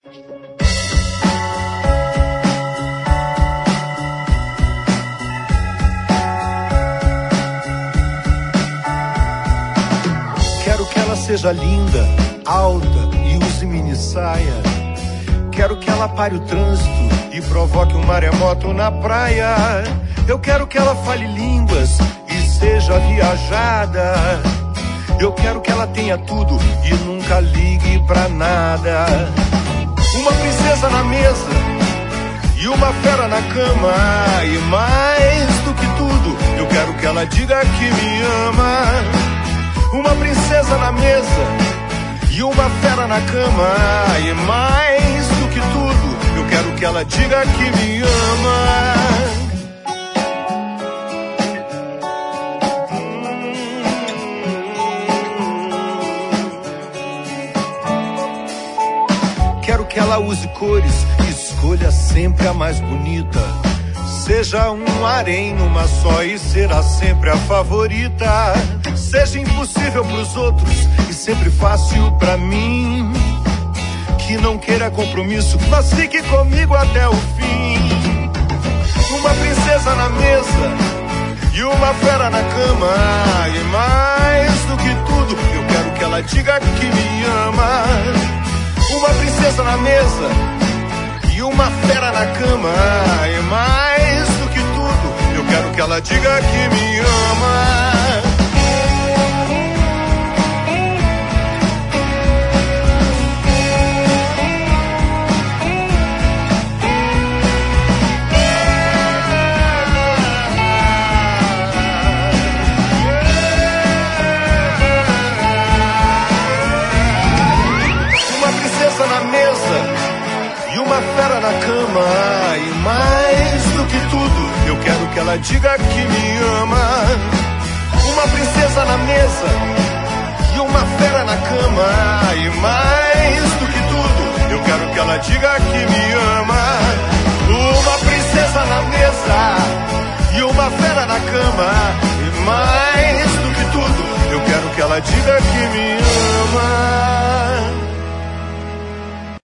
Quero que ela seja linda, alta e use mini saia. Quero que ela pare o trânsito e provoque um maremoto na praia. Eu quero que ela fale línguas e seja viajada. Eu quero que ela tenha tudo e nunca ligue pra nada. Uma princesa na mesa e uma fera na cama. E mais do que tudo, eu quero que ela diga que me ama. Uma princesa na mesa e uma fera na cama. E mais do que tudo, eu quero que ela diga que me ama. Quero que ela use cores e escolha sempre a mais bonita. Seja um harém numa só e será sempre a favorita. Seja impossível pros outros e sempre fácil pra mim. Que não queira compromisso, mas fique comigo até o fim. Uma princesa na mesa e uma fera na cama. E mais do que tudo, eu quero que ela diga que me ama. Uma princesa na mesa e uma fera na cama. E mais do que tudo, eu quero que ela diga que me ama. Na mesa e uma fera na cama. E mais do que tudo, eu quero que ela diga que me ama. Uma princesa na mesa e uma fera na cama. E mais do que tudo, eu quero que ela diga que me ama. Uma princesa na mesa e uma fera na cama. E mais do que tudo, eu quero que ela diga que me ama.